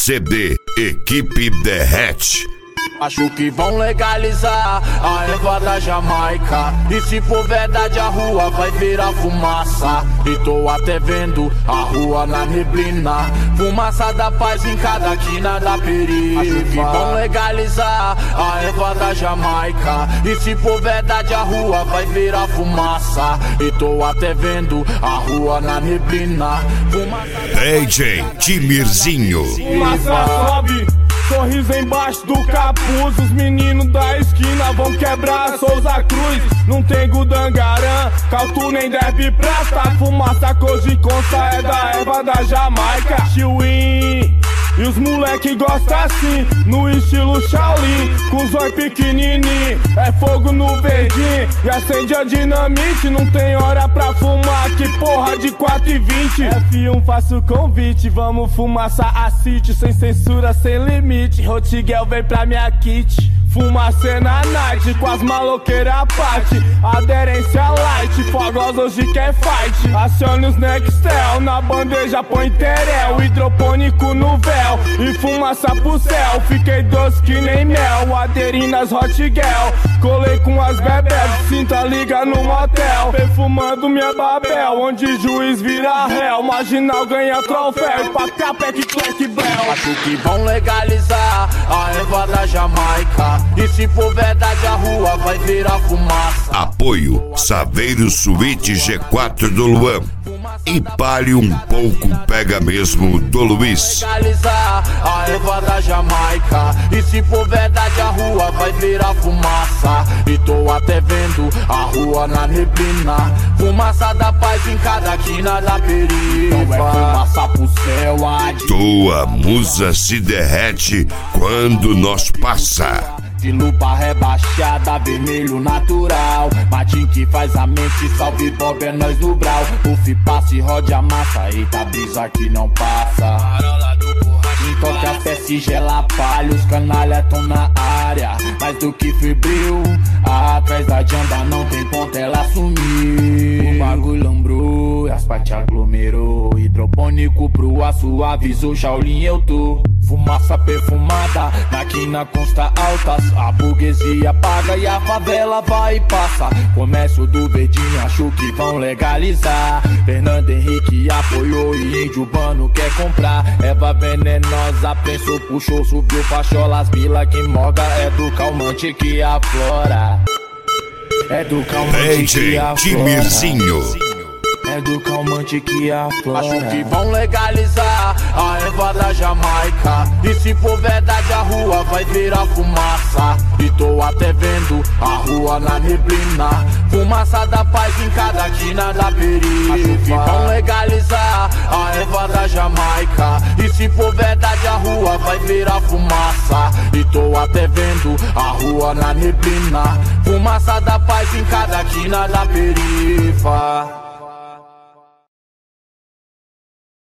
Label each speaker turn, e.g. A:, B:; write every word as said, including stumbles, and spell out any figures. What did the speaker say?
A: C D Equipe Derrete.
B: Acho que vão legalizar a erva da Jamaica, e se for verdade a rua vai virar fumaça. E tô até vendo a rua na neblina, fumaça da paz em cada quina da perifa. Acho que vão legalizar a erva da Jamaica, e se for verdade a rua vai virar fumaça. E tô até vendo a rua na neblina, fumaça
A: D J Timirzinho.
C: Fumaça sobe, sorriso embaixo do capuz. Os meninos da esquina vão quebrar a Souza Cruz. Não tem Gudangarã, Cautu nem Derby Prata. Fumaça cor de consta é da erva da Jamaica. Chiwin, e os moleque gostam assim, no estilo Shaolin, com os olhos pequenininho, é fogo no verdinho, e acende a dinamite. Não tem hora pra fumar, que porra de quatro e vinte. F um faço o convite, vamos fumaça a City, sem censura, sem limite. Rotiguel vem pra minha kit, fumaça na night, com as maloqueiras à parte. Aderência light, fogosa hoje quer fight. Acione os Nextel, na bandeja põe terel, hidropônico no véu e fumaça pro céu. Fiquei doce que nem mel, aderi nas hot girl, colei com as bebés, cinta liga no motel, perfumando minha babel, onde juiz vira réu, marginal ganha troféu, e pra capec, clack, bel.
B: Acho que vão legalizar a erva da Jamaica, e se for verdade a rua vai virar fumaça.
A: Apoio Saveiro Suíte G quatro do Luan e Pare um Pouco Pega Mesmo do Luiz.
B: Legalizar a erva da Jamaica, e se for verdade a rua vai virar fumaça. E tô até vendo a rua na neblina, fumaça da paz em cada quina da perifa.
C: Não é fumaça pro céu, adi.
A: Tua musa se derrete quando nós passar.
B: De lupa rebaixada, vermelho natural, Matinho que faz a mente, salve Bob, é nós no brau. Puff, passe, rode a massa, eita brisa que não passa. Toque a fé, sigela palha, os canalha tão na área, mais do que febril, atrás da jamba não tem ponta, ela sumiu. O bagulho lambrou, as partes aglomerou, hidropônico pro aço, avisou Shaolin eu tô. Fumaça perfumada, na quina consta altas, a burguesia paga e a favela vai e passa. Comércio do verdinho, acho que vão legalizar. Fernando Henrique apoiou e índio urbano quer comprar. Erva venenosa, prensou, puxou, subiu pacholas, vila que moga, é do calmante que aflora. É do calmante que aflora.
A: Timirzinho.
B: É do calmante que aflora. Acho que vão legalizar a erva da Jamaica, e se for verdade a rua vai virar fumaça. E tô até vendo a rua na neblina, fumaça da paz em cada quina da perifa. Acho que vão legalizar a erva da Jamaica, e se for verdade a rua vai virar fumaça. E tô até vendo a rua na neblina, fumaça da paz em cada quina da perifa.